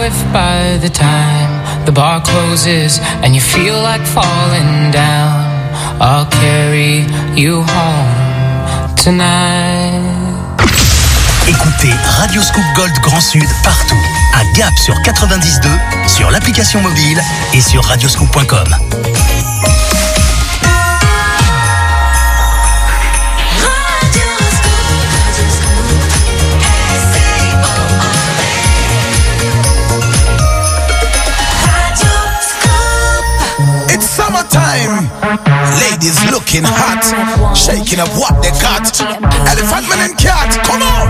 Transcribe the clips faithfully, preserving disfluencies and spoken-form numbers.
if by the time the bar closes and you feel like falling down, I'll carry you home tonight. Écoutez Radio Scoop Gold Grand Sud partout. À Gap sur quatre-vingt-dix deux, sur l'application mobile et sur radioscoop point com. It's summertime. Ladies looking hot, shaking up what they got. Elephant man and cat, come on.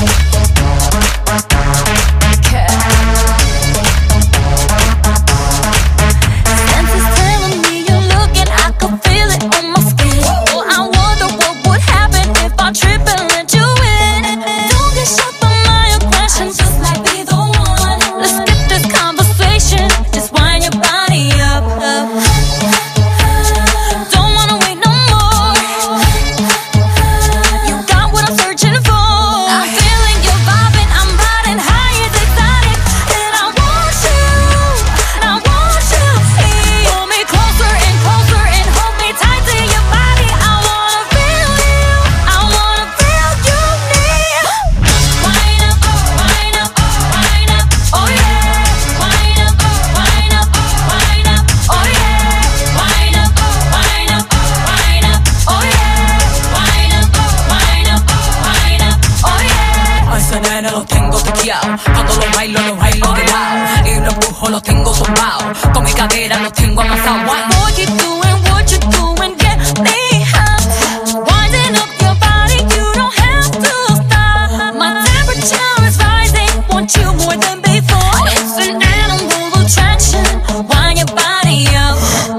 Cuando lo bailo, lo bailo de lado. Y los empujos los tengo zumbados. Con mi cadera los tengo amasados. Boy, keep doing what you're doing, get me hot. Winding up your body, you don't have to stop. My temperature is rising, want you more than before. It's an animal attraction, wind your body up.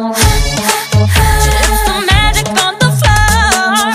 It's the magic on the floor.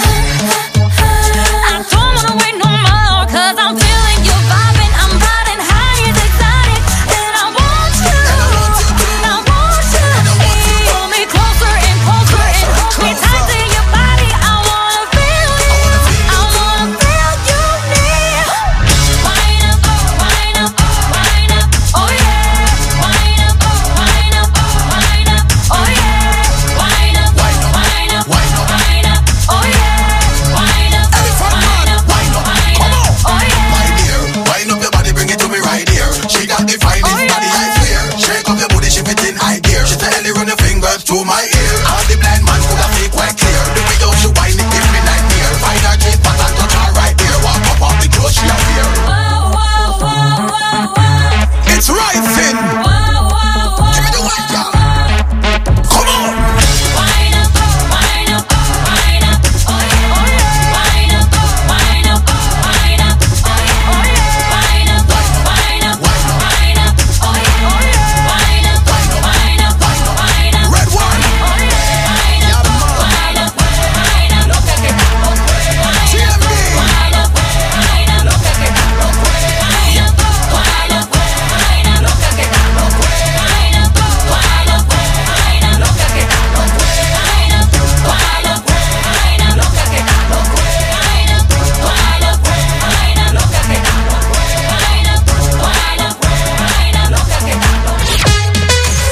I don't wanna wait no more, cause I'm feeling you vibing. I'm riding high and excited, and I want you, I want you. Pull me closer and closer and hold me tight to your body. I wanna feel you, I wanna feel you near. Wind up, wind up, wind up, oh yeah. Wind up, wind up, wind up, oh yeah. Wind up, wind up, wind up, wind up, oh yeah. Wind up, wind up, wind up, Come on, oh yeah. my dear, wind up your body, bring it to me right here. She got the finest body, I swear. Shake up your booty, shift it in high gear. She tell you run your fingers through my ear. All the blind man could have feel quite clear. The way you she wind it give me nightmare. Find her G spot and touch her right there. Walk up off the clothes she a wear. Whoa, whoa, whoa, whoa, whoa. It's rising. Whoa, whoa, whoa. Give me the white girl. Come on. Wind up, wind up, wind up, oh yeah. Wind up, wind up, wind up, oh yeah. Wind up, wind up, wind up, oh yeah. Wind up, wind up, wind up, Red one. oh yeah. Wind up, wind up, wind up, loca que está loco. T M B. Wind up, wind up, loca que está loco. Wind up, wind up, wind up, loca que está loco. Wind up, wind up, wind up, loca que está loco. Wind up, wind up, wind up, loca que está loco. Wind up, wind up, wind up, loca que está loco. Wind up, wind up, wind up, loca que está loco.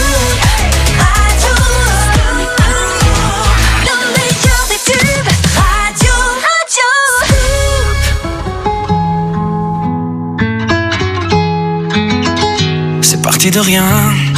C'est parti de rien,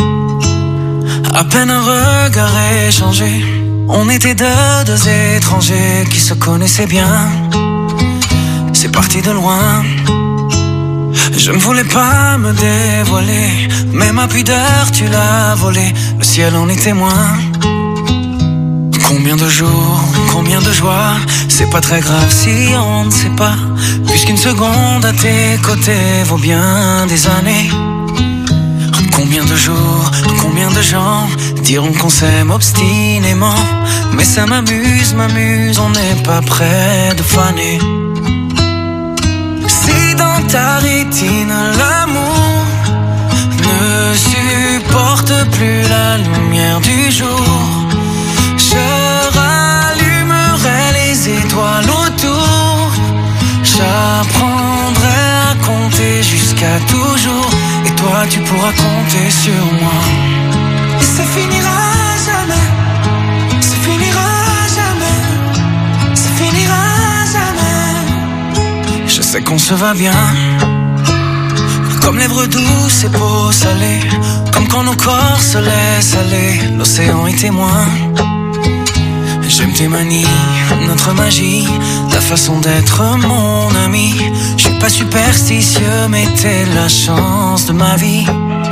à peine un regard échangé. On était deux, deux étrangers qui se connaissaient bien. C'est parti de loin, je ne voulais pas me dévoiler, mais ma pudeur tu l'as volée, le ciel en est témoin. Combien de jours, combien de joies, c'est pas très grave si on ne sait pas, puisqu'une seconde à tes côtés vaut bien des années. Combien de jours, combien de gens diront qu'on s'aime obstinément, mais ça m'amuse, m'amuse, on n'est pas près de faner. Si dans ta rétine l'amour ne supporte plus la lumière du jour, je rallumerai les étoiles autour, j'apprendrai à compter jusqu'à toujours. Et toi tu pourras compter sur moi. Et ça finira jamais, ça finira jamais, ça finira jamais. Je sais qu'on se va bien, comme lèvres douces et peau salée, comme quand nos corps se laissent aller, l'océan est témoin. J'aime tes manies, notre magie, ta façon d'être mon ami. Je suis pas superstitieux, mais t'es la chance de ma vie.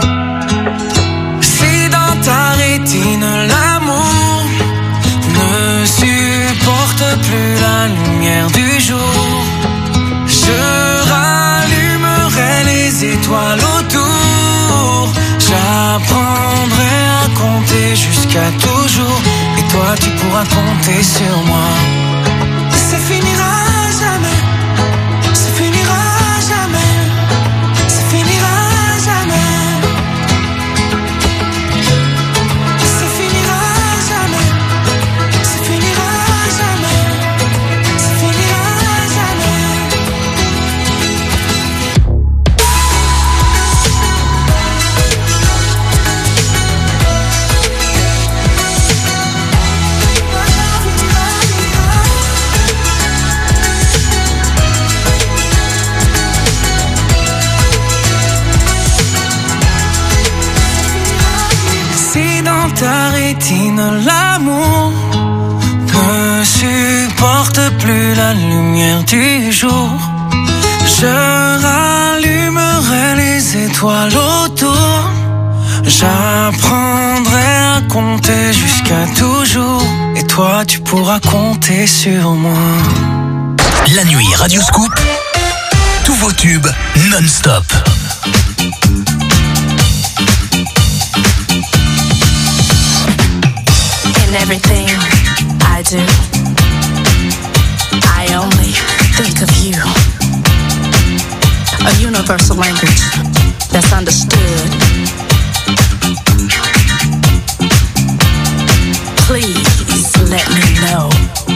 Si dans ta rétine l'amour ne supporte plus la lumière du jour, je rallumerai les étoiles autour. J'apprendrai à compter jusqu'à toujours, et toi tu pourras compter sur moi. Ça finira jamais, ça finira jamais, ça finira jamais. Ça finira jamais, ça finira jamais, ça finira jamais. Ta rétine, l'amour ne supporte plus la lumière du jour. Je rallumerai les étoiles autour. J'apprendrai à compter jusqu'à toujours, et toi tu pourras compter sur moi. La nuit Radio Scoop, tous vos tubes non-stop. In everything I do, I only think of you. A universal language that's understood. Please let me know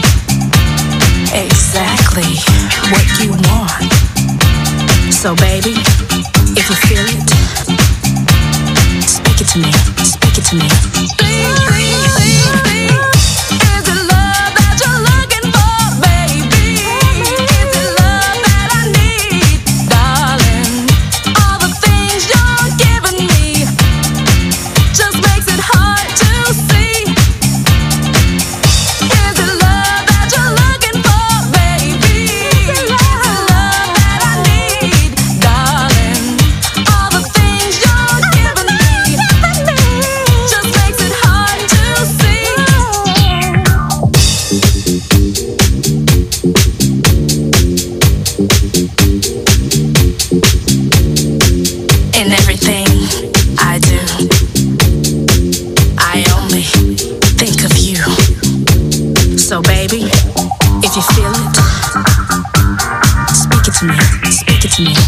exactly what you want. So baby, if you feel it, speak it to me, speak it to me. So baby, if you feel it, speak it to me, speak it to me.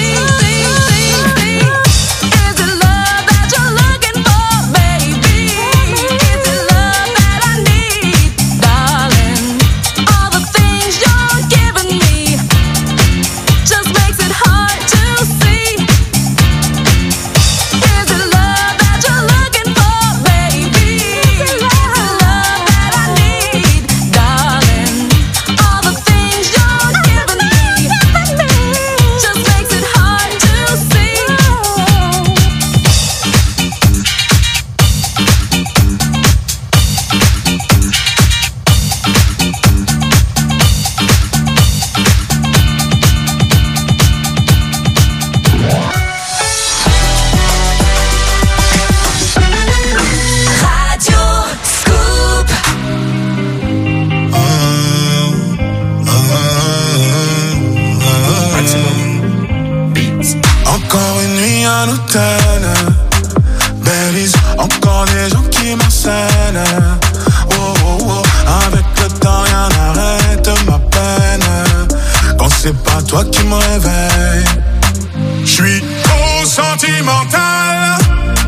Babies, encore des gens qui m'enseignent. Oh, oh, oh. Avec le temps, rien n'arrête ma peine. Quand c'est pas toi qui me réveille, j'suis trop sentimental.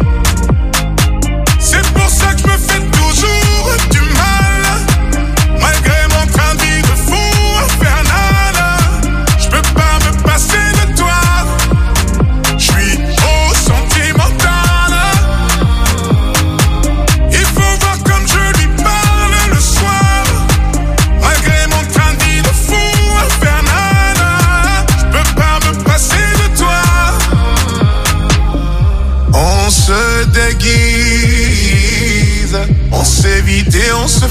C'est pour ça que je me fais toujours du mal. Malgré mon train de vie de fou infernal, j'peux pas me passer de toi. J'suis trop se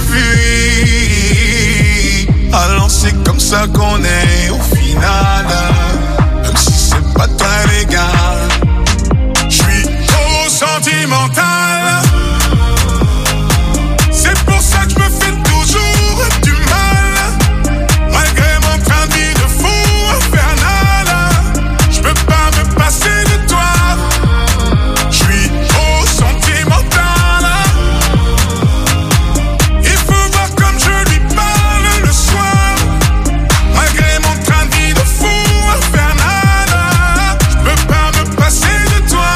fuit. Alors c'est comme ça qu'on est au final. Même si c'est pas très légal. J'suis trop sentimental. C'est pour ça que j'me fais toujours du mal. Malgré mon train de vie de fou infernal. J'peux pas me passer de toi. J'suis trop sentimental. Il faut voir comme je lui parle le soir. Malgré mon train de vie de fou infernal. J'peux pas me passer de toi.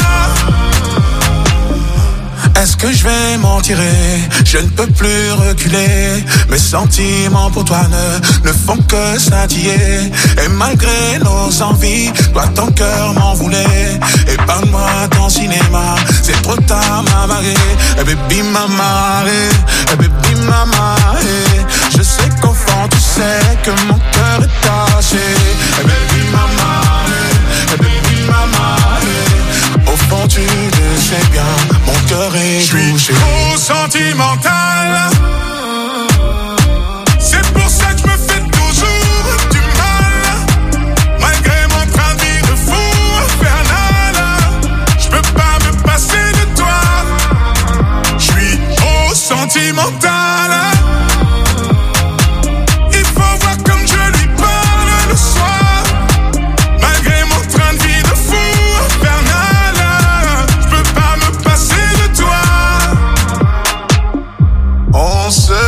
Est-ce que je vais m'en tirer? Je ne peux plus reculer. Mes sentiments pour toi ne, ne font que scintiller. Et malgré nos envies, toi ton cœur m'en voulait. Épargne-moi ton cinéma, c'est trop tard m'a marré. Eh baby m'a marré, eh baby m'a marré. Je sais qu'au fond tu sais que mon cœur est taché. Eh baby m'a marré, eh baby m'a marré. Au fond tu le sais bien, mon cœur est touché. J'suis trop sentimental. C'est pour ça que j'me fais toujours du mal. Malgré mon train de vie de fou infernal. J'peux pas me passer de toi. J'suis trop sentimental. Il faut voir comme je lui parle le soir. Malgré mon train de vie de fou infernal. J'peux pas me passer de toi. On se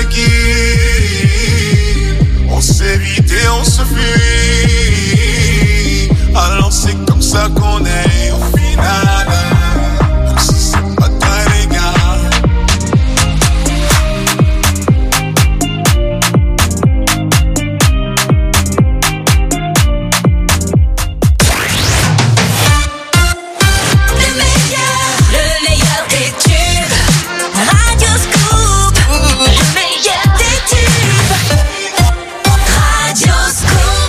déguise, on s'évite et on se fuit. Alors c'est comme ça qu'on est au final. Même si c'est pas très légal. Le meilleur, le meilleur des tubes. Radio Scoop. Le meilleur des tubes. Radio Scoop.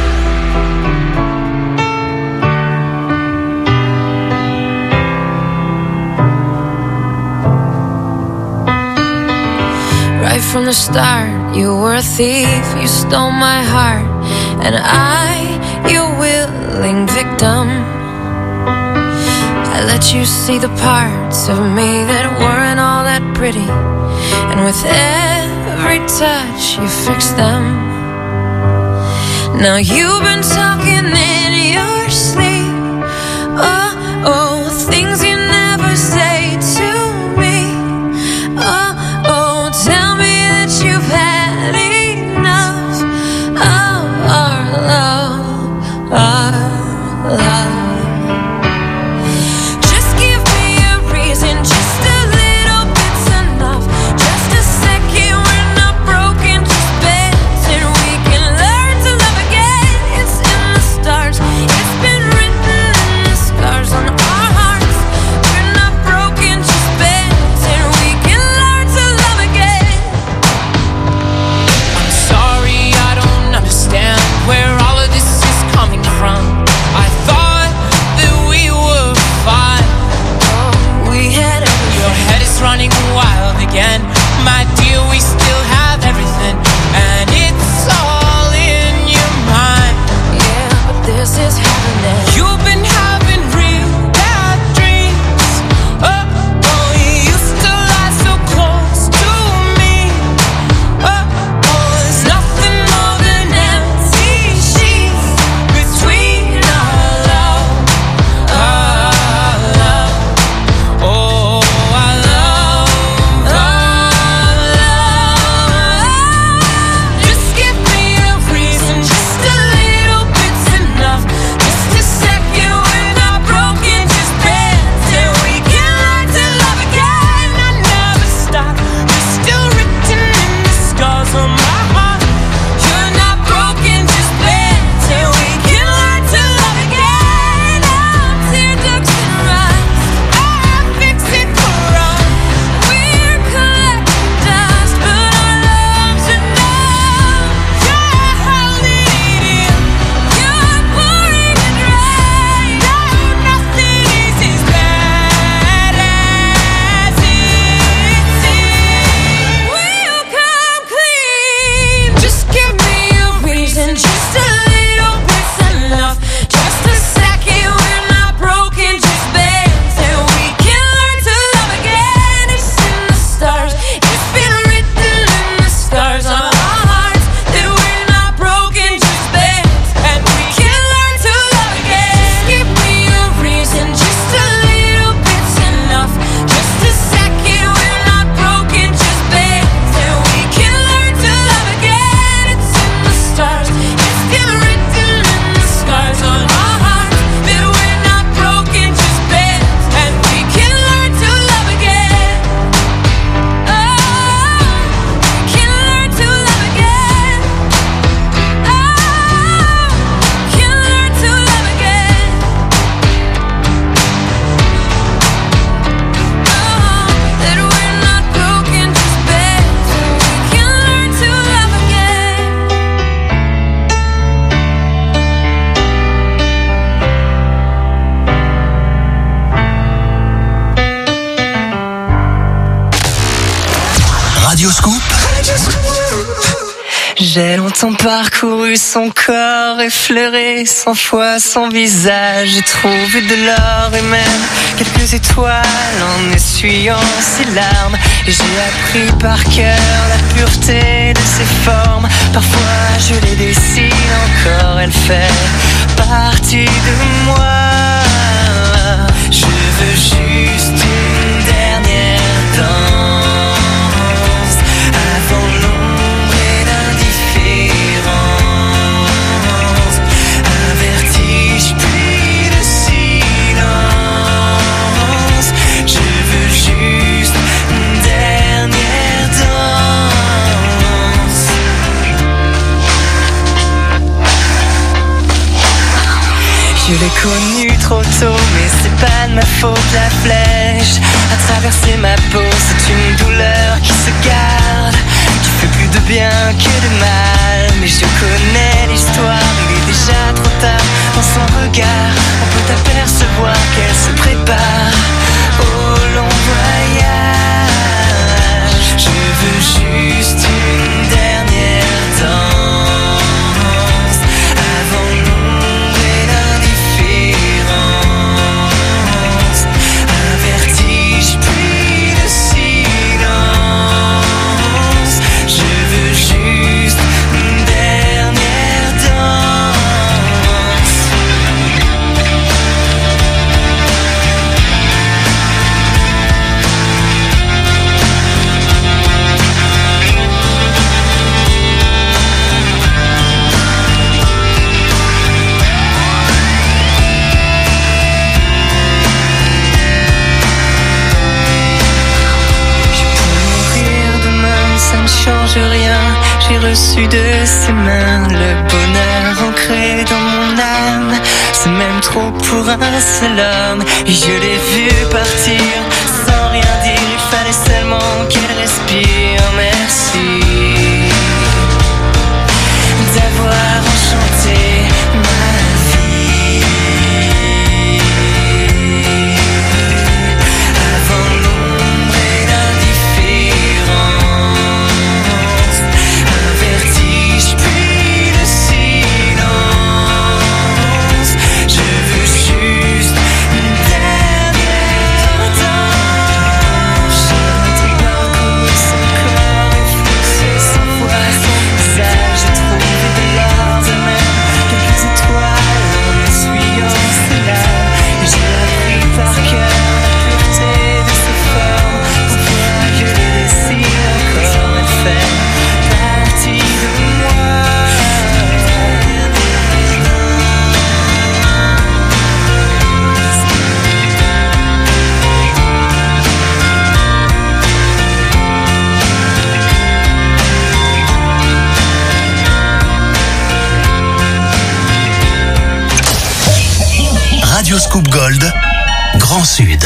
Right from the start, you were a thief, you stole my heart, and I, your willing victim. I let you see the parts of me that weren't all that pretty, and with every touch you fixed them. Now you've been talking in your sleep, oh, oh, things you never say to me, oh, oh, tell me that you've had enough of our love, our love. Just give me a reason, just a little bit's enough. Just a second, we're not broken, just bends, and we can learn to love again. It's in the stars, it's been written in the scars on our hearts. We're not broken, just bends, and we can learn to love again. I'm sorry, I don't understand where all of this is coming from. I thought that we were fine. We had everything. Your head is running wild again. My dear, we still have everything, and it's all in your mind. Yeah, but this is happening. You've been having real bad dreams. Oh, oh, you used to lie so close to me. Oh, oh, there's nothing more than empty sheets between our love, our love. Oh, our love, our love. Just give me a reason, just a little bit's enough. Just to Radio Scoop. J'ai longtemps parcouru son corps, effleuré cent fois son visage. J'ai trouvé de l'or et même quelques étoiles en essuyant ses larmes. Et j'ai appris par cœur la pureté de ses formes. Parfois je les dessine encore, elle fait partie de moi. Je veux juste une dernière danse avant l'ombre et l'indifférence. Un vertige puis le silence. Je veux juste une dernière danse. Je l'ai connue trop tôt, mais c'est pas de ma faute. La flèche a traversé ma peau, c'est une douleur qui se garde, qui fait plus de bien que de mal. Mais je connais l'histoire, il est déjà trop tard. Dans son regard, on peut apercevoir qu'elle se prépare au long voyage. Je veux juste une dernière danse avant l'ombre et l'indifférence. Un vertige puis le silence. Je veux juste une dernière danse. Je peux mourir demain, ça ne change rien. J'ai reçu de ses mains le bonheur ancré dans mon âme. C'est même trop pour un seul homme. Et je l'ai vu partir sans rien dire. Il fallait seulement qu'elle respire. Merci d'avoir enchanté ma vie. Avant l'ombre et l'indifférence. Un vertige puis le silence. Je veux juste une dernière danse. J'ai parcouru son corps, effleuré cent fois son visage. J'ai trouvé de l'or et même quelques étoiles en essuyant ses larmes. Et j'ai appris par cœur la pureté de ses formes. Parfois je les dessine encore, elle fait partie de moi. Radio Scoop Gold, Grand Sud.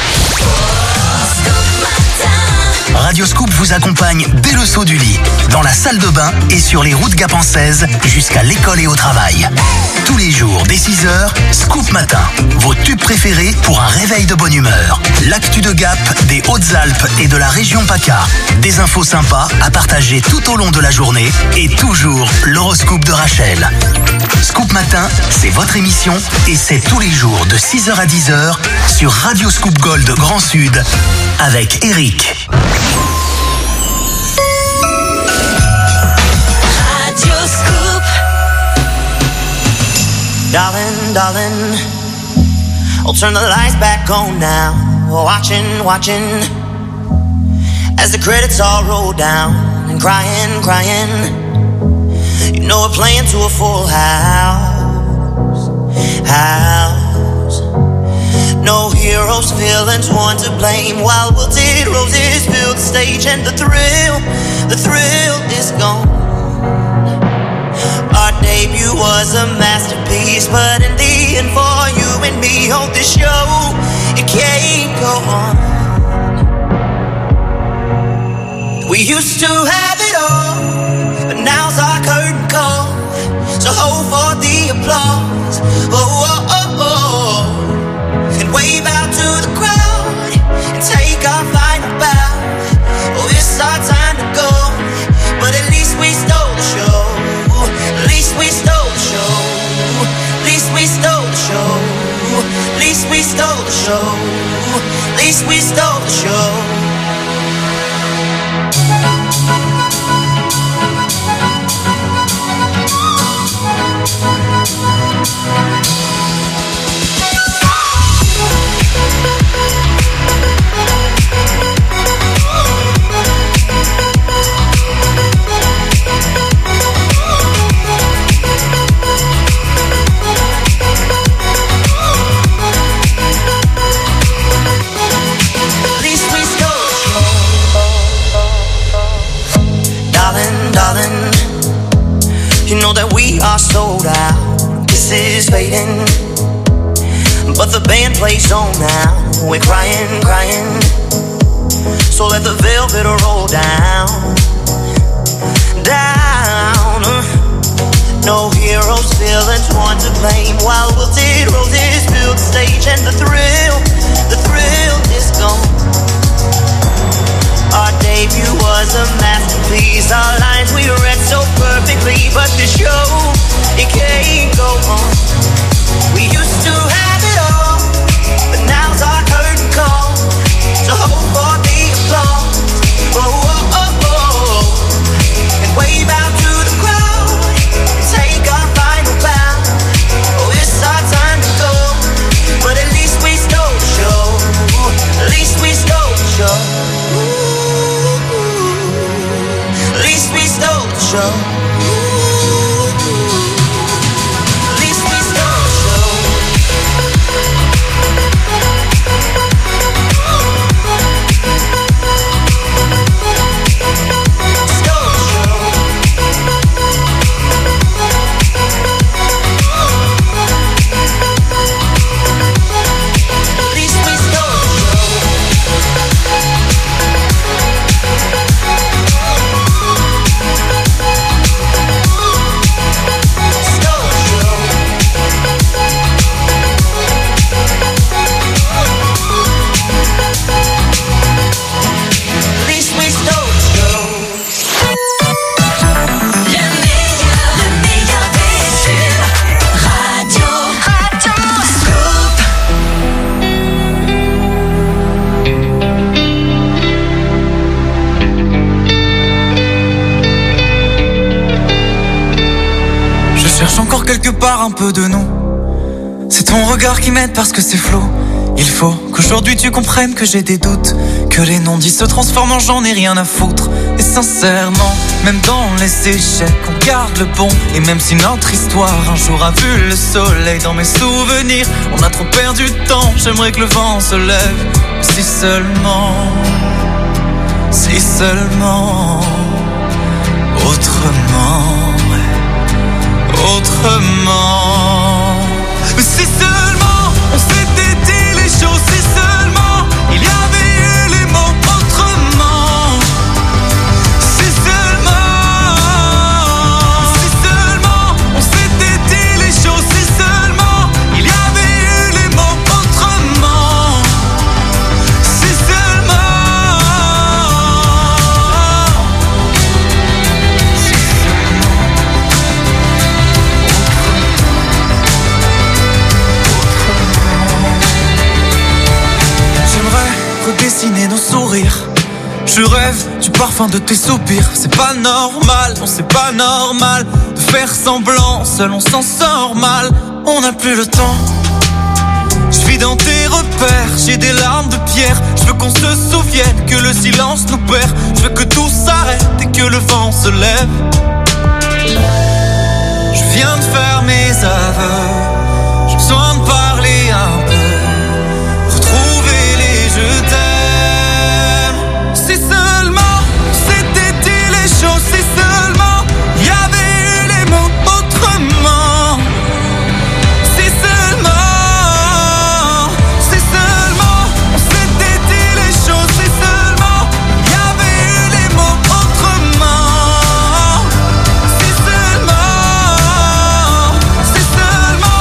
Radio Scoop vous accompagne dès le saut du lit, dans la salle de bain et sur les routes gapençaises jusqu'à l'école et au travail. Tous les jours, dès six heures, Scoop Matin, vos tubes préférés pour un réveil de bonne humeur. L'actu de Gap, des Hautes-Alpes et de la région PACA. Des infos sympas à partager tout au long de la journée et toujours l'horoscope de Rachel. Scoop Matin, c'est votre émission et c'est tous les jours de six heures à dix heures sur Radio Scoop Gold Grand Sud avec Eric. Radio Scoop. Darling, darling, I'll turn the lights back on now. Watching, watching, as the credits all roll down. And crying, crying, you know we're playing to a full house, house. No heroes, villains, one to blame. While wilted roses fill the stage, and the thrill, the thrill is gone. Our debut was a masterpiece, but in the end, for you and me, hold this show, it can't go on. We used to have it all, but now's our curtain call. So hold for the applause, oh, oh, oh, oh. And wave out to the crowd and take our final bow. Oh, it's our time to stole the show. At least we stole the show. You know that we are sold out, this is fading, but the band plays on now. We're crying, crying, so let the velvet roll down, down. No heroes, villains, one to blame, while wilted roses fill the stage, and the thrill, the thrill is gone. Our debut was a masterpiece. Our lines we read so perfectly, but the show, it can't go on. We used to have it all, but now's our curtain call. So hope for the applause. Oh, oh, oh, oh. And wave out to the crowd and take our final bow. Oh, it's our time to go, but at least we stole the show. At least we stole the show. At least we stole the show. At least we stole the show. Stole the show. At least we stole the show. Encore quelque part un peu de nous. C'est ton regard qui m'aide parce que c'est flou. Il faut qu'aujourd'hui tu comprennes que j'ai des doutes, que les non-dits se transforment en j'en ai rien à foutre. Et sincèrement, même dans les échecs, on garde le bon. Et même si notre histoire un jour a vu le soleil, dans mes souvenirs, on a trop perdu de temps. J'aimerais que le vent se lève. Si seulement, si seulement, autrement. Autrement. Mais si seulement on s'était dit les choses, si seulement il y avait eu les mots autrement. Si seulement, si seulement on s'était dit les choses, si seulement il y avait eu les mots autrement. Si seulement. Redessiner nos sourires. Je rêve du parfum de tes soupirs. C'est pas normal, non c'est pas normal de faire semblant, seul on s'en sort mal. On n'a plus le temps. Je vis dans tes repères, j'ai des larmes de pierre. Je veux qu'on se souvienne que le silence nous perd. Je veux que tout s'arrête et que le vent se lève. Je viens de faire mes aveux. J'ai besoin de parler un peu, retrouver les je t'aime. Si seulement c'était dit les choses, si seulement il y avait eu les mots autrement. Si seulement, si seulement on s'était dit les choses, si seulement il y avait eu les mots autrement. Si seulement, si seulement.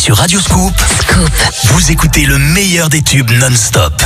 sur Radio Scoop, Scoop, vous écoutez le meilleur des tubes non-stop.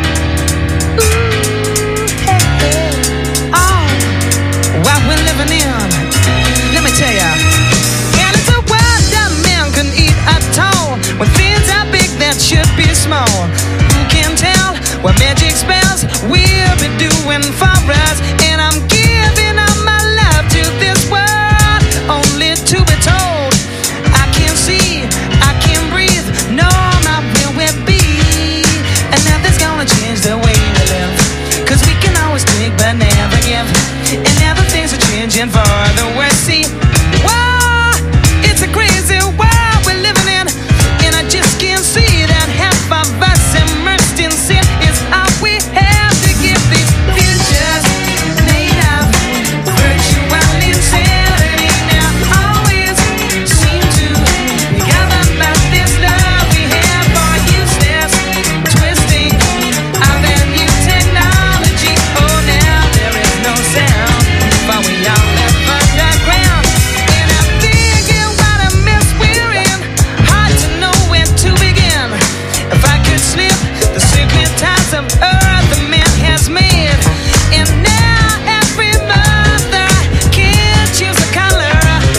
What we're living in, let me tell ya. And it's a world that man can eat at all. When things are big that should be small. Who can tell what magic spells we'll be doing for us? And I'm giving up my love to this world, only to be told I can't see, I can't breathe, no, not where we'll be. And nothing's gonna change the way we live, 'cause we can always take but never give. And now the things are changing for the worse. See, whoa, it's a crazy world we're living in, and I just can't see that half of us immersed in sin is all we have to give. These futures made of virtual insanity now always seem to be governed by this love we have for useless twisting of a new technology. Oh, now there is no sound, but we all live underground. And I'm thinking what a mess we're in, hard to know where to begin. If I could slip the secret ties of earth the man has made, and now every mother can choose a color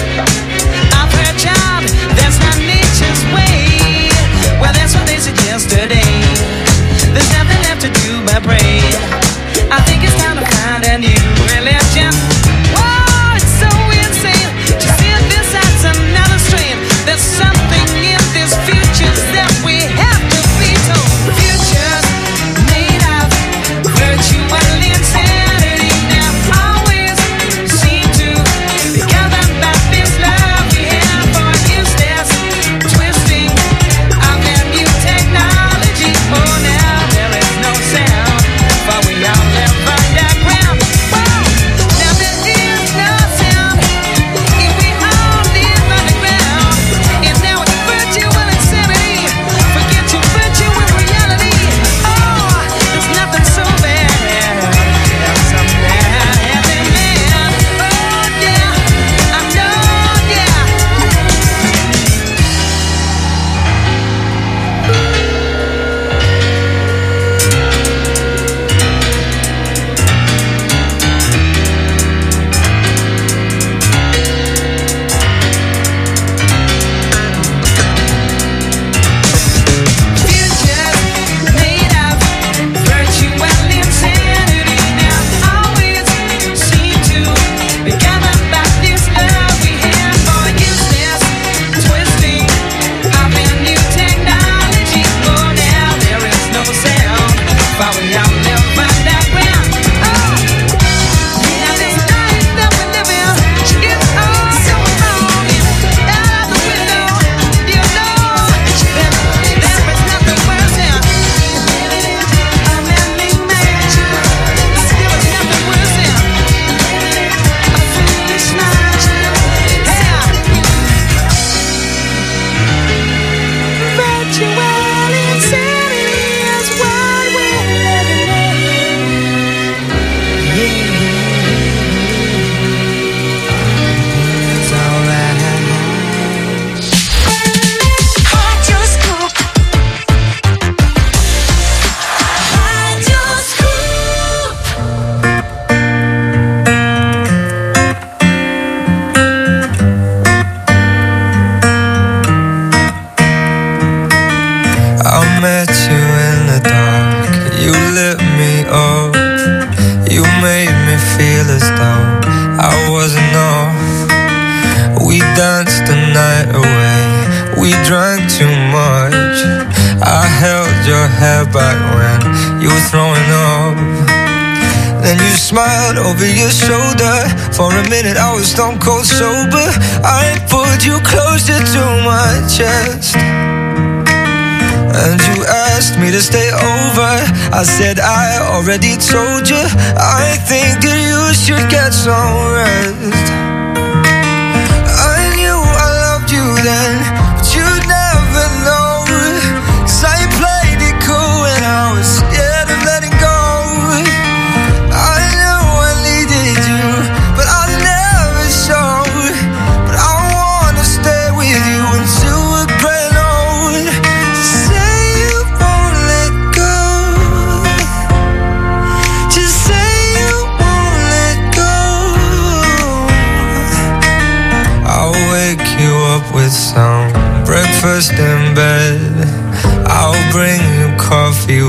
of her child. That's not nature's way. Well, that's what they suggest today. There's nothing left to do but pray. I think it's time to find a new religion. Whoa, it's so insane to see this as another strain. There's something in this future that we have to be told. Futures made of virtual insanity now always seem to be governed by this love we have for useless twisting of a new technology. Oh, now there is no sound, for we all live underground. Whoa, now there is no sound if we all live underground. And now it's virtual insanity. Forget your virtual reality. Oh, there's nothing so bad. There's some bad happening. Oh, yeah, I know, yeah. Futures made of virtual insanity now always seem to be governed by this love we have for useless twisting of a new technology. Oh, now there is no sound, but we all live underground. Oh, yeah, this life that we live in is all so wrong. And out the window, you know that there is nothing worse than a man-made man. There is nothing worse than a foolish man. Yeah. Virtual insanity is what we're living in. It's alright. Radio Scoop. Radio Scoop. I met you in the dark, you lit me up, you made me feel as though I wasn't off. We danced the night away, we drank too much. I held your hair back when you were throwing up. Then you smiled over your shoulder. For a minute I was stone cold sober. I pulled you closer to my chest, and you asked me to stay over. I said I already told you, I think that you should get some rest. I knew I loved you then, but you'd never know, 'cause I played it cool and I was scared of letting go. I knew I needed you, but I never showed. But I wanna stay with you until we're growing old.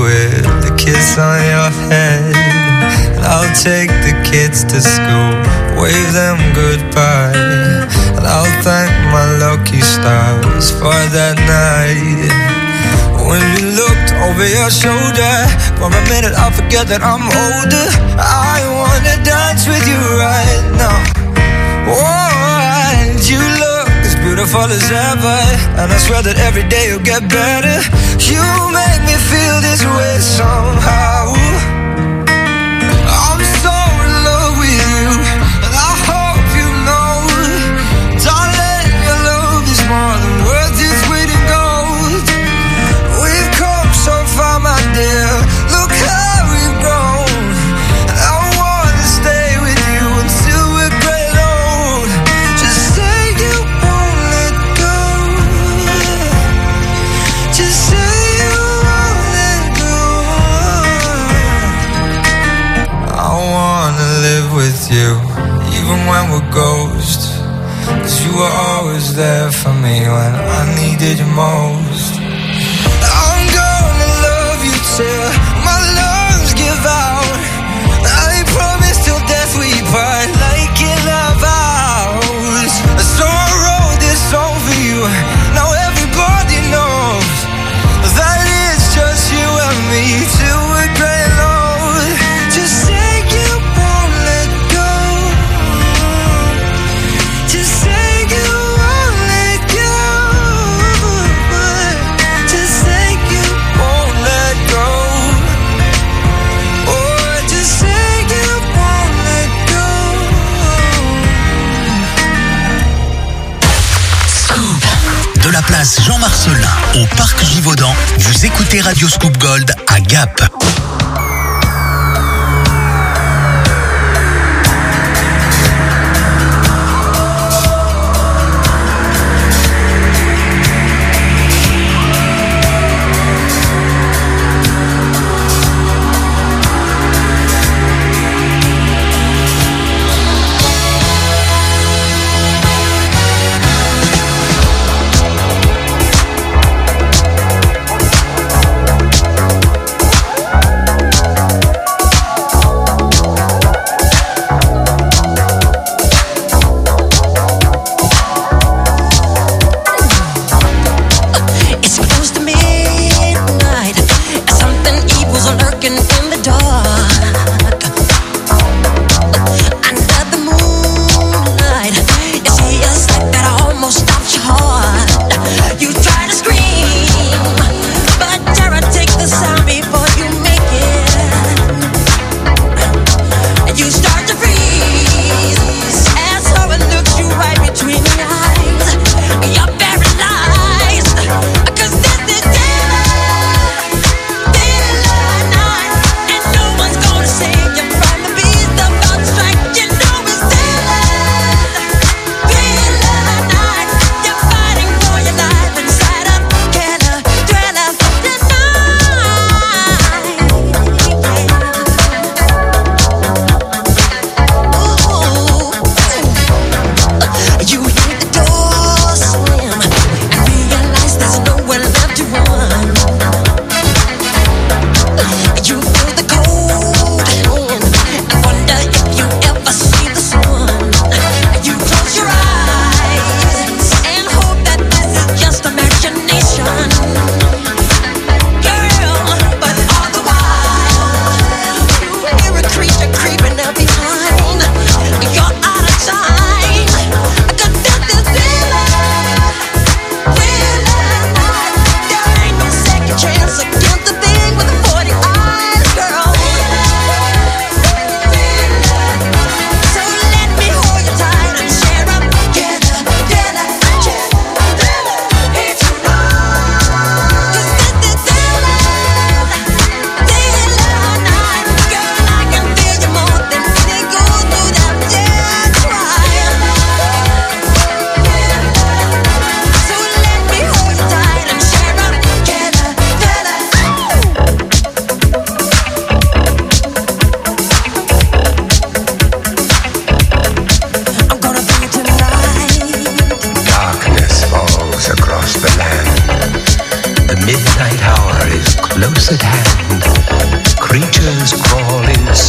with a kiss on your head. And I'll take the kids to school, wave them goodbye. And I'll thank my lucky stars for that night. When you looked over your shoulder, for a minute I forget that I'm older. I wanna dance with you right now. Oh, and you look as beautiful as ever, and I swear that every day you'll get better. You make me feel this way somehow. I'm so in love with you, and I hope you know, darling, your love is more than worth its weight in gold. We've come so far, my dear, look how we've grown. And I wanna stay with you until we're great old. Just say you won't let go. Just say you won't let go. I wanna live with you, even when we're ghosts. 'Cause you were always there for me when I needed you most. I'm gonna love you till my lungs give out. I promise till death we part, like in our vows. So I wrote this song for you, now everybody knows that it's just you and me till we're great old. Just say you won't let go. Just say you won't let go. Just say you won't let go. Oh, just say you won't let go. De la place Jean-Marcelin au parc Givaudan, vous écoutez Radio Scoop Gold à Gap. We'll be right back.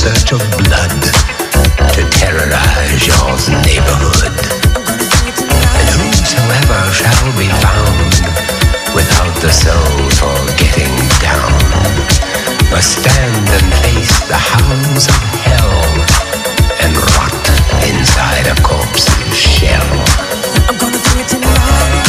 search of blood to terrorize your neighborhood. And whosoever shall be found without the soul for getting down must stand and face the hounds of hell and rot inside a corpse's shell. I'm gonna do it tonight.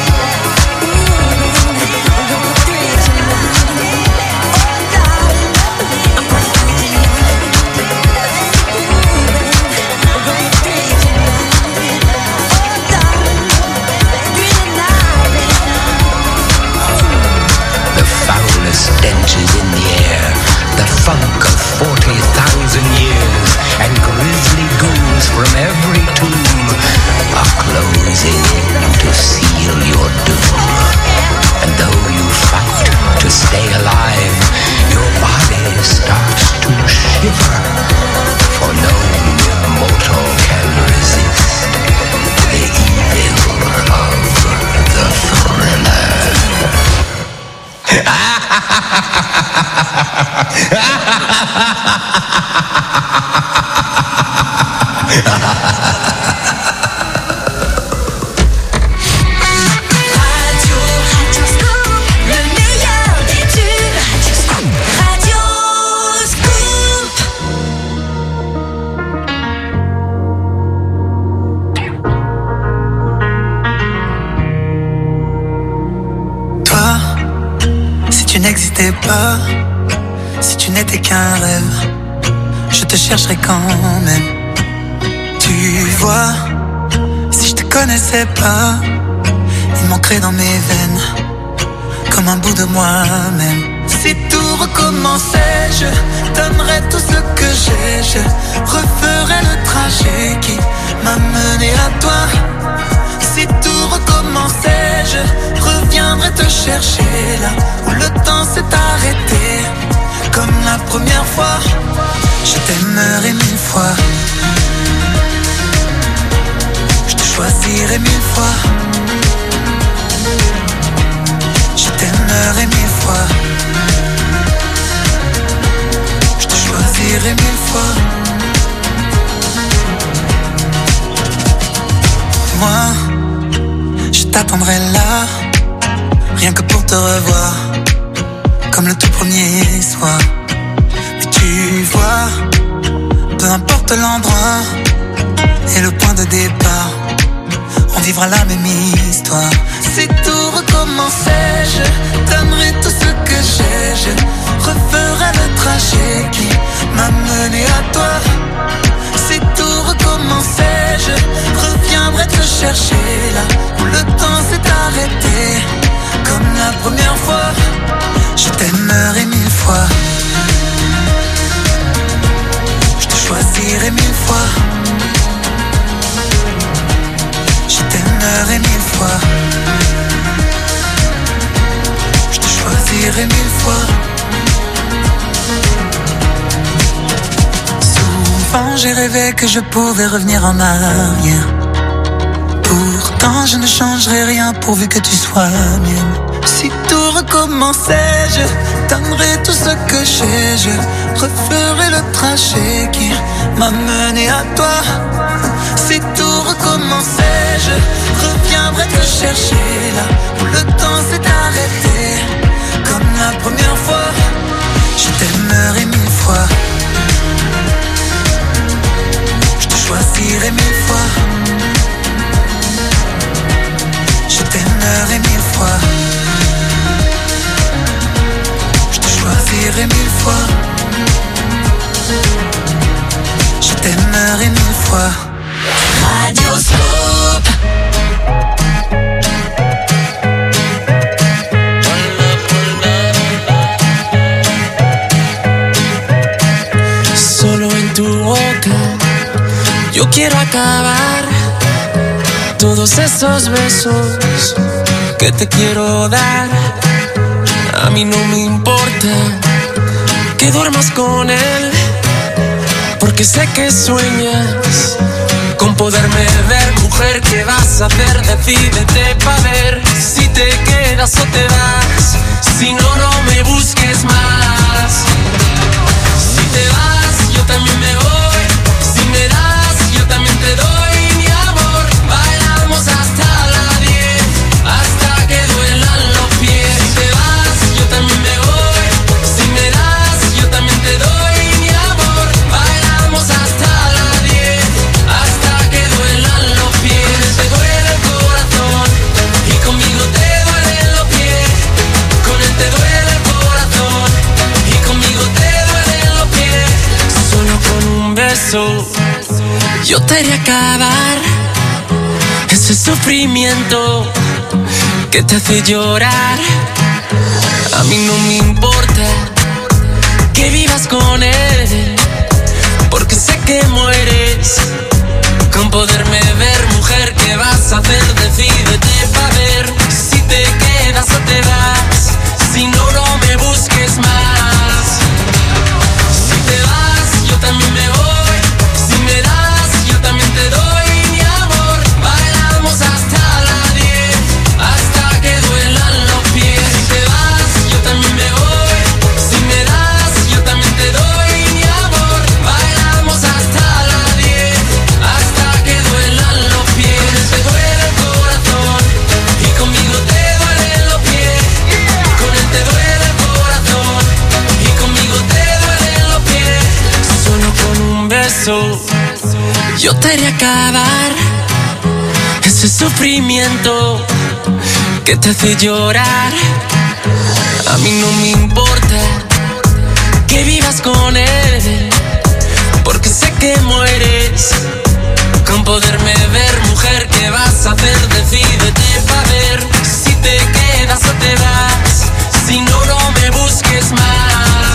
Stench is in the air, the funk of forty thousand years, and grisly ghouls from every tomb are closing in to seal your doom. And though you fight to stay alive, your body starts to shiver, for no mere mortal can resist the evil of the thriller. N'existais pas, si tu n'étais qu'un rêve, je te chercherais quand même. Tu vois, si je te connaissais pas, il manquerait dans mes veines comme un bout de moi-même. Si tout recommençait, je donnerais tout ce que j'ai, je referais le trajet qui m'a mené à toi. Si tout recommençait, je reviendrais te chercher là où le temps s'est arrêté. Comme la première fois, je t'aimerais mille fois. Je te choisirais mille fois. Je t'aimerais mille fois. Je te choisirais mille fois. Moi, je t'attendrai là, rien que pour te revoir, comme le tout premier soir. Mais tu vois, peu importe l'endroit et le point de départ, on vivra la même histoire. Si tout recommençait, je donnerais tout ce que j'ai, je referais le trajet qui m'a mené à toi. Si tout recommençait, je reviendrais te chercher là où le temps s'est arrêté. Comme la première fois, je t'aimerais mille fois. Je te choisirais mille fois. Je t'aimerais mille fois. Je te choisirais mille fois. Souvent j'ai rêvé que je pouvais revenir en arrière. Pourtant je ne changerai rien pourvu que tu sois mienne. Si tout recommençait, je donnerais tout ce que j'ai, je referais le trajet qui m'a mené à toi. Si tout recommençait, je reviendrais te chercher là où le temps s'est arrêté. Comme la première fois, je t'aimerais mille fois. Je te choisirais mille fois. Je t'aimerais mille fois. Je te choisirais mille fois. Je t'aimerais mille fois. Radioscope. Solo en tu boca yo quiero acabar todos esos besos que te quiero dar. A mí no me importa que duermas con él, porque sé que sueñas con poderme ver. Mujer, ¿qué vas a hacer? Decídete pa' ver si te quedas o te vas. Si no, no me busques más. Si te vas, yo te beso yo te haré acabar ese sufrimiento que te hace llorar. A mí no me importa que vivas con él, porque sé que mueres con poderme ver. Mujer, ¿qué vas a hacer? Decídete pa' ver si te quedas o te vas. Si no, no me busques más. Si te vas, yo también me voy. Si me das, yo también te doy mi amor. Bailamos hasta las diez, hasta que duelan los pies. Si te vas, yo también me voy. Si me das, yo también te doy mi amor. Bailamos hasta las diez, hasta que duelan los pies. Te duele el corazón y conmigo te duelen los pies. Con él te duele el corazón y conmigo te duelen los pies. Solo con un beso yo te haré acabar ese sufrimiento que te hace llorar. A mí no me importa que vivas con él, porque sé que mueres con poderme ver. Mujer, ¿qué vas a hacer? Decídete pa' ver si te quedas o te vas. Si no, no me busques más.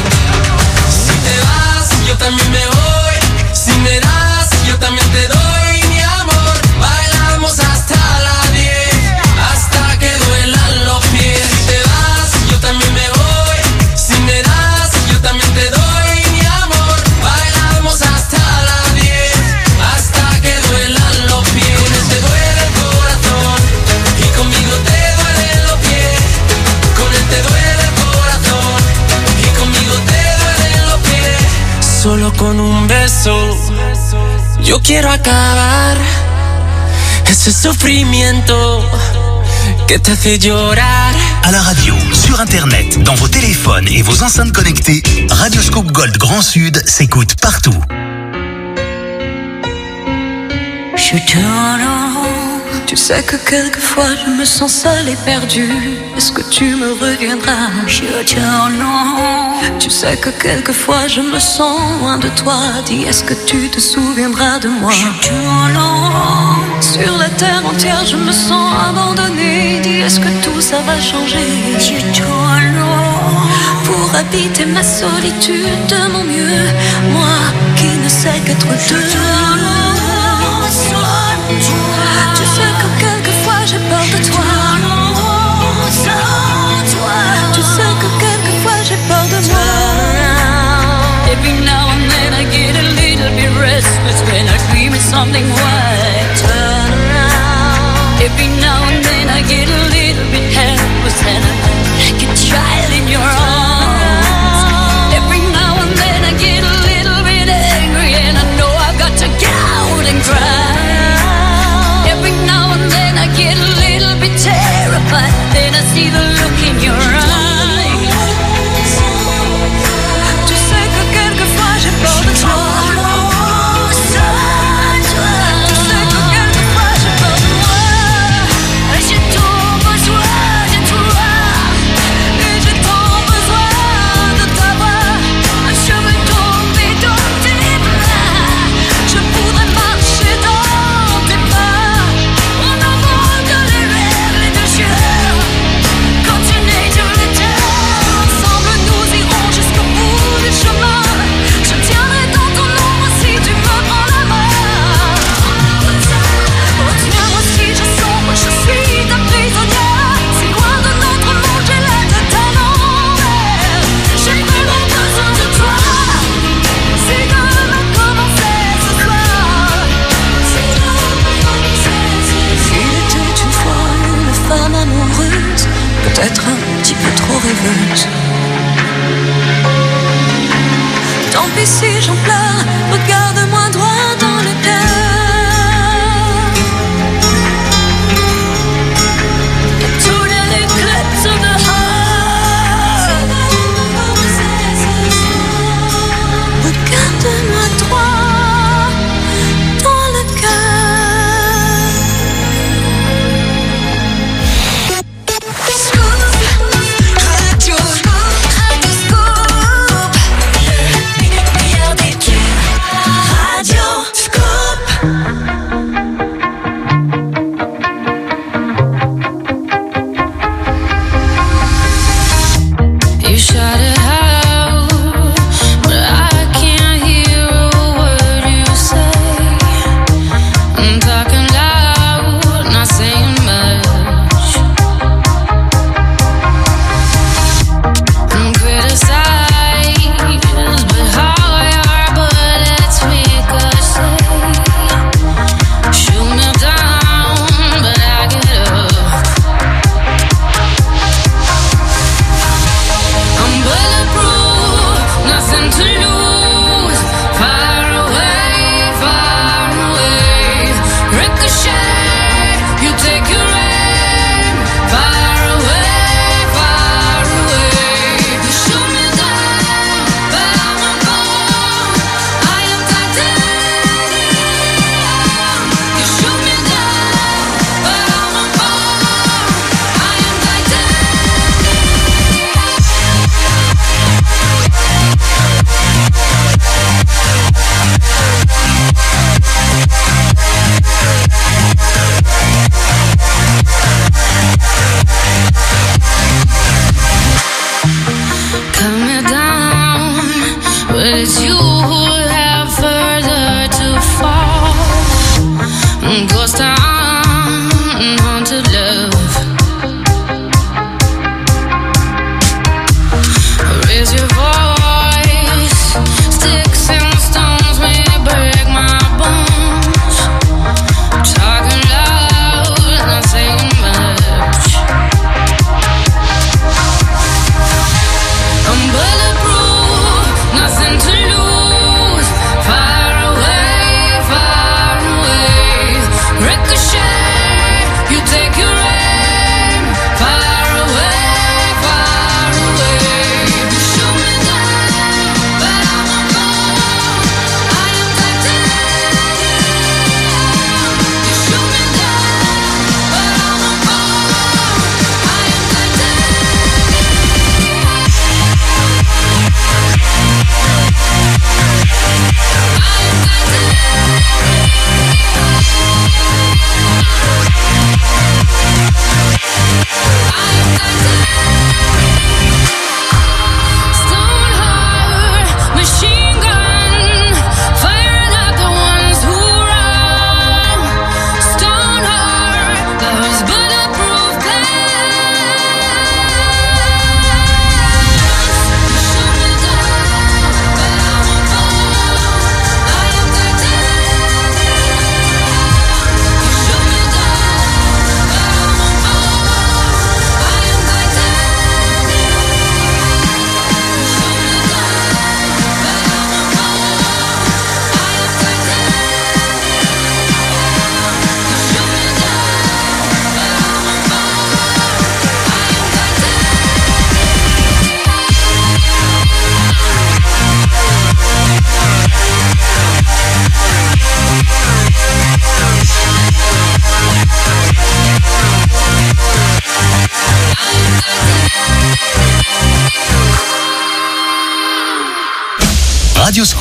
Si te vas, yo también me voy. Si me das, yo también te doy mi amor. Bailamos hasta las diez, hasta que duelan los pies. Si te vas, yo también me voy. Si me das, yo también te doy mi amor. Bailamos hasta las diez, hasta que duelan los pies. Con él te duele el corazón y conmigo te duelen los pies. Con él te duele el corazón y conmigo te duelen los pies. Solo con un beso yo quiero acabar ese sufrimiento que te hace llorar. À la radio, sur internet, dans vos téléphones et vos enceintes connectées, Radioscoop Gold Grand Sud s'écoute partout. Je tourne en rond. Tu sais que quelquefois je me sens seule et perdue. Est-ce que tu me reviendras? Je tourne en rond. Tu sais que quelquefois je me sens loin de toi. Dis, est-ce que tu te souviendras de moi? Je tourne en rond. Sur la terre entière je me sens abandonnée. Dis, est-ce que tout ça va changer? Je tourne en rond. Pour habiter ma solitude de mon mieux, moi qui ne sais qu'être deux. Tu sais que quelquefois j'ai peur de toi. Tu sais que quelquefois j'ai peur de moi. Every now and then I get a little bit restless when I dream of something white. Turn around. Every now and then I get a little bit helpless and I'm like a child in your arms. Every now and then I get a little bit angry and I know I've got to get out and cry. Every now and then I get a little bit terrified, then I see the look in your eyes. Tu sais que quelquefois j'ai peur de toi. Tu sais que quelquefois j'ai peur de moi. J'ai tant besoin de toi. Et j'ai tant besoin de ta voix. Je veux tomber dans tes bras. Je voudrais marcher dans tes pas. On envole dans les rêves et de jeux. Continuer tout le temps. Ensemble nous irons jusqu'au bout du chemin. Je tiendrai dans ton ombre si tu me prends la main. Retiens-moi si je sombre, je suis ta prisonnière. Si loin de notre monde j'ai la tête à l'envers. J'ai vraiment besoin de toi. Si demain commençait ce soir. Si demain commençait ce soir. Il était une fois une femme amoureuse, peut-être un petit peu trop rêveuse. Tant pis si j'en pleure, regarde-moi droit dans le cœur. Tous les eclipses of the heart. Regarde-moi droit dans le cœur. Radio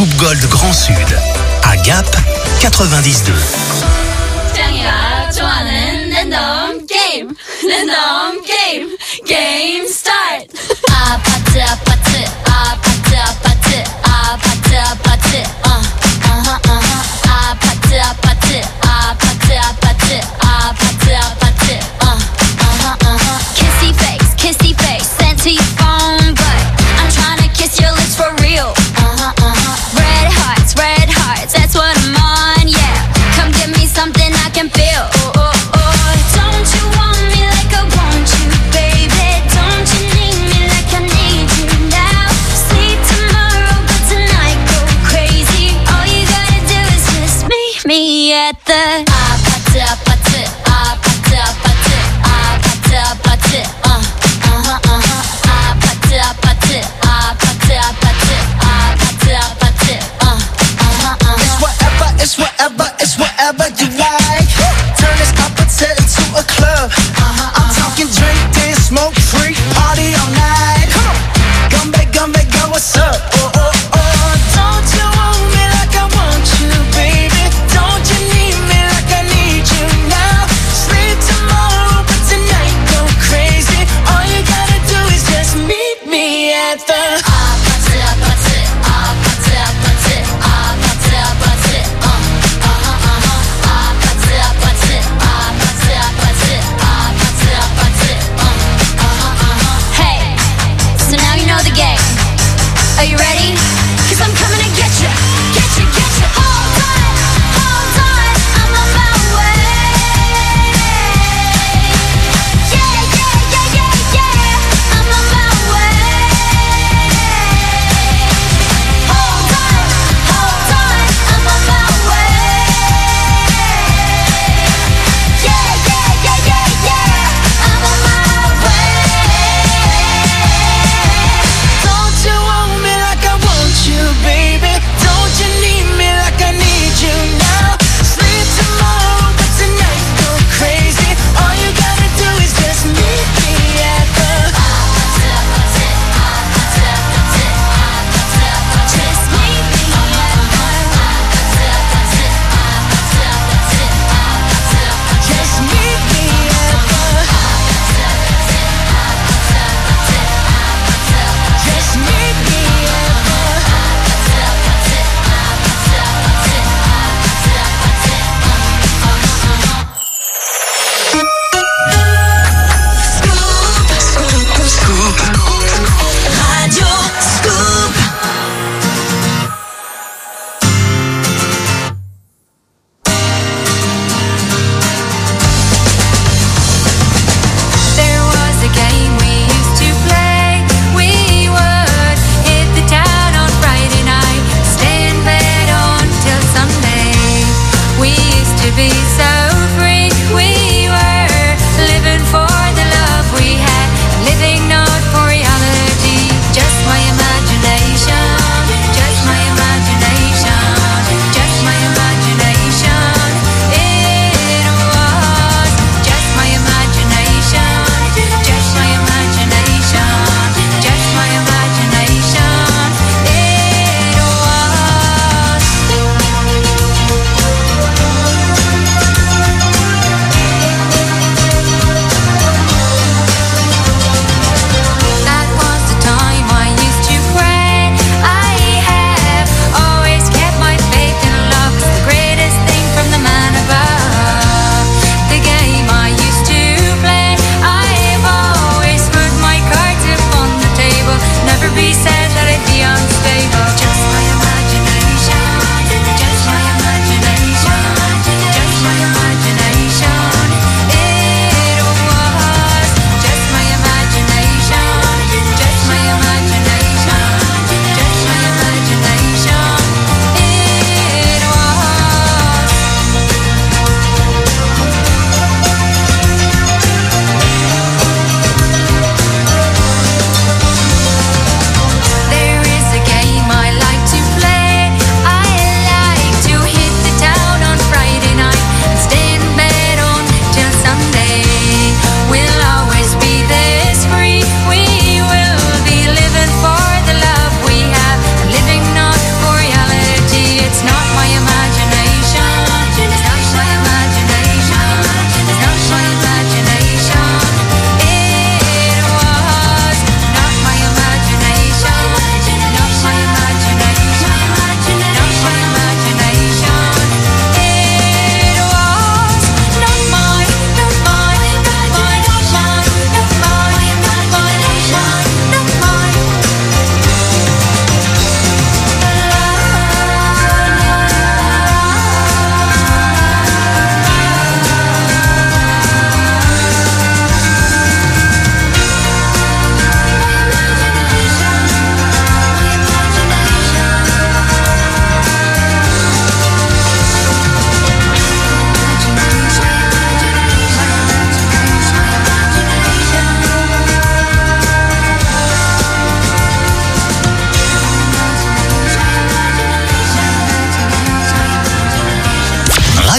Scoop Gold Grand Sud. À Gap, quatre-vingt-dix deux. 짱이가 좋아하는 랜덤 게임 랜덤 게임 게임 스타트 아파트 아파트 아파트 아파트 아파트 아파트 어 어허 어허 아파트 아파트 아파트 아파트 아파트 아파트 어 어허 어허 Kissy face kissy face sent to your phone but I'm trying to kiss your lips for real uh-huh uh-huh red hearts red hearts that's what I'm on yeah come give me something I can feel. Oh, oh, oh. Don't you want me like I want you, baby? Don't you need me like I need you now? Sleep tomorrow, but tonight go crazy. All you gotta do is just meet me at the 아파트 아파트 아파트 아파트 아파트 아파트 uh uh-huh uh-huh 아파트 아파트 아파트 아파트 아파트 아파트 uh uh-huh uh-huh It's whatever, it's whatever, it's whatever you like. Turn this opposite into a club. Uh-huh, I'm talking drink, dance, smoke, freak, party all night. Come on, Gumbe, Gumbe, girl, what's up? Oh, oh, oh. Don't you want me like I want you, baby? Don't you need me like I need you now? Sleep tomorrow, but tonight go crazy. All you gotta do is just meet me at the 아파트 아파트 아파트 아파트 아파트 아파트 uh uh-huh uh-huh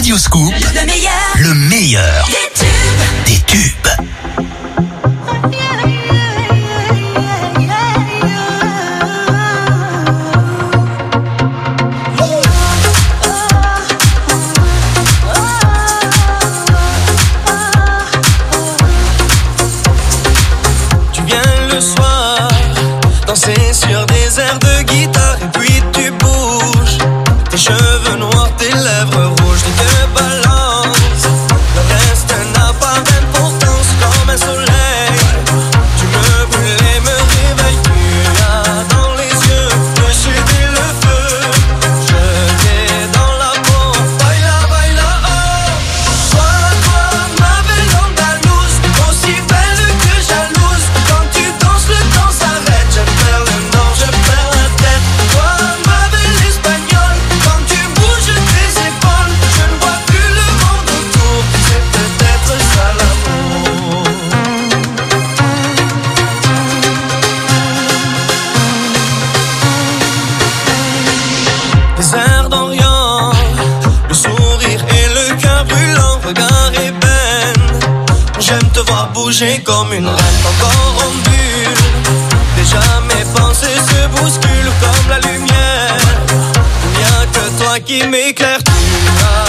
Radio Scoop, Le meilleur. le meilleur Des tubes. des tubes. Tu viens le soir, danser sur des airs de guitare et puis tu bouges. Tes cheveux noirs, tes lèvres rouges, tu te balances. Le reste n'a pas d'importance comme un soleil. Tu me brûles et me réveilles. Tu as dans les yeux le sud et le feu. Je t'ai dans la peau. Baila, baila, oh. Toi, toi, ma belle andalouse, aussi belle que jalouse. Quand tu danses, le temps s'arrête. Je perds le nord, je perds la tête. Toi, ma belle espagnole, quand tu bouges tes épaules, je ne vois plus le monde autour. C'est peut-être ça l'amour. Les airs d'Orient, le sourire et le cœur brûlant, regard ébène. J'aime te voir bouger comme une reine, encore en bulle. Déjà mes pensées se bousculent comme la lumière. Il n'y a que toi qui m'éclaire, tu as